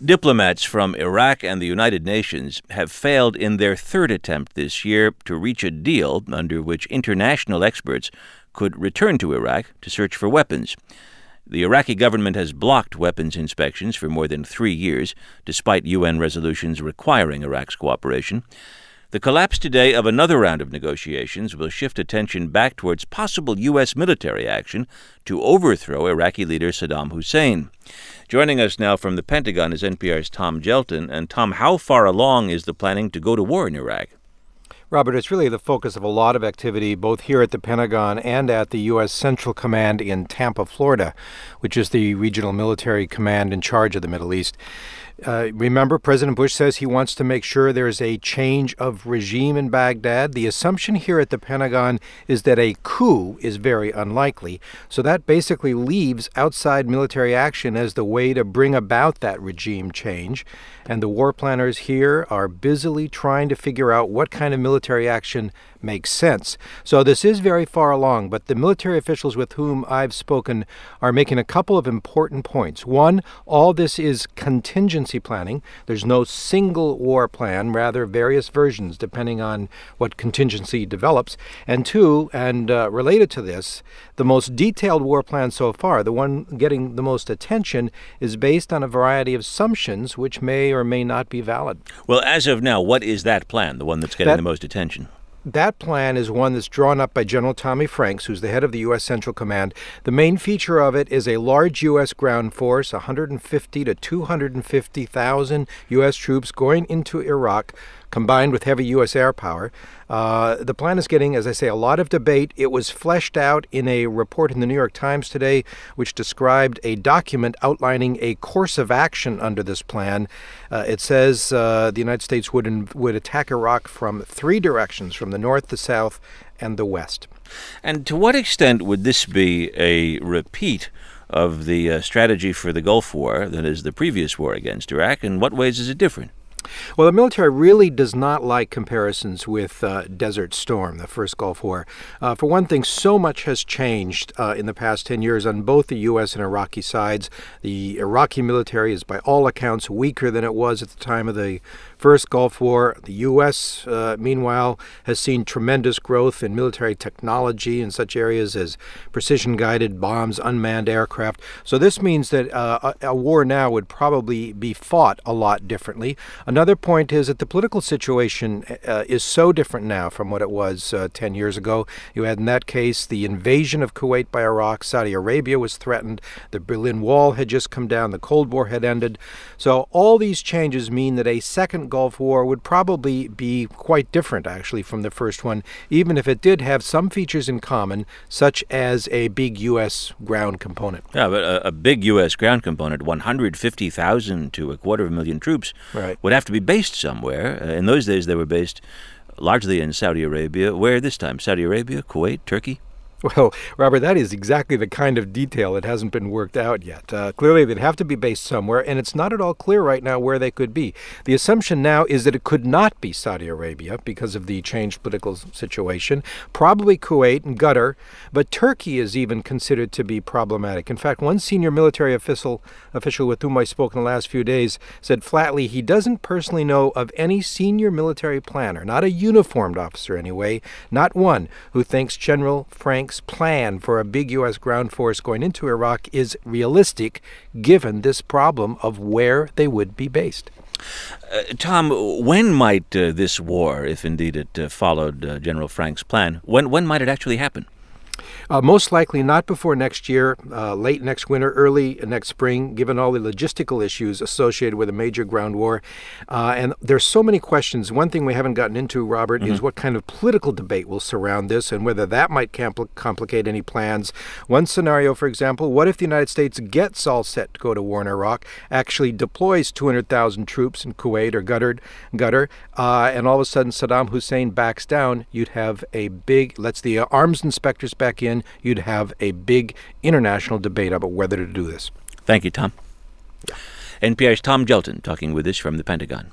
Diplomats from Iraq and the United Nations have failed in their third attempt this year to reach a deal under which international experts could return to Iraq to search for weapons. The Iraqi government has blocked weapons inspections for more than 3 years, despite UN resolutions requiring Iraq's cooperation. The collapse today of another round of negotiations will shift attention back towards possible U.S. military action to overthrow Iraqi leader Saddam Hussein. Joining us now from the Pentagon is NPR's Tom Gjelten. And Tom, how far along is the planning to go to war in Iraq? Robert, it's really the focus of a lot of activity both here at the Pentagon and at the U.S. Central Command in Tampa, Florida, which is the regional military command in charge of the Middle East. Remember, President Bush says he wants to make sure there's a change of regime in Baghdad. The assumption here at the Pentagon is that a coup is very unlikely. So that basically leaves outside military action as the way to bring about that regime change. And the war planners here are busily trying to figure out what kind of military action makes sense. So this is very far along, but the military officials with whom I've spoken are making a couple of important points. One, all this is contingency planning. There's no single war plan, rather various versions depending on what contingency develops. And two, and related to this, the most detailed war plan so far, the one getting the most attention, is based on a variety of assumptions which may or may not be valid. Well, as of now, what is that plan, the one that's getting the most attention? That plan is one that's drawn up by General Tommy Franks, who's the head of the U.S. Central Command. The main feature of it is a large U.S. ground force, 150 to 250,000 U.S. troops going into Iraq, combined with heavy U.S. air power. The plan is getting, as I say, a lot of debate. It was fleshed out in a report in the New York Times today, which described a document outlining a course of action under this plan. It says the United States would attack Iraq from 3 directions, from the north, the south, and the west. And to what extent would this be a repeat of the strategy for the Gulf War, that is, the previous war against Iraq? In what ways is it different? Well, the military really does not like comparisons with Desert Storm, the first Gulf War. For one thing, so much has changed in the past 10 years on both the U.S. and Iraqi sides. The Iraqi military is, by all accounts, weaker than it was at the time of the first Gulf War. The U.S., meanwhile, has seen tremendous growth in military technology in such areas as precision-guided bombs, unmanned aircraft. So this means that a war now would probably be fought a lot differently. Another point is that the political situation is so different now from what it was 10 years ago. You had, in that case, the invasion of Kuwait by Iraq. Saudi Arabia was threatened. The Berlin Wall had just come down. The Cold War had ended. So all these changes mean that a second Gulf War would probably be quite different, actually, from the first one, even if it did have some features in common, such as a big U.S. ground component. Yeah, but a big U.S. ground component, 150,000 to 250,000 troops, right, would have to be based somewhere. In those days, they were based largely in Saudi Arabia. Where this time? Saudi Arabia, Kuwait, Turkey? Well, Robert, that is exactly the kind of detail that hasn't been worked out yet. Clearly, they'd have to be based somewhere, and it's not at all clear right now where they could be. The assumption now is that it could not be Saudi Arabia because of the changed political situation, probably Kuwait and Qatar, but Turkey is even considered to be problematic. In fact, one senior military official with whom I spoke in the last few days said flatly he doesn't personally know of any senior military planner, not a uniformed officer anyway, not one, who thinks General Franks' plan for a big U.S. ground force going into Iraq is realistic, given this problem of where they would be based. Tom, when might this war, if indeed it followed General Franks' plan, when might it actually happen? Most likely not before next year, late next winter, early next spring, given all the logistical issues associated with a major ground war. And there's so many questions. One thing we haven't gotten into, Robert, is what kind of political debate will surround this and whether that might complicate any plans. One scenario, for example, what if the United States gets all set to go to war in Iraq, actually deploys 200,000 troops in Kuwait or Qatar, and all of a sudden Saddam Hussein backs down? You'd have a big, lets the arms inspectors back in, you'd have a big international debate about whether to do this. Thank you, Tom. NPR's Tom Gjelten talking with us from the Pentagon.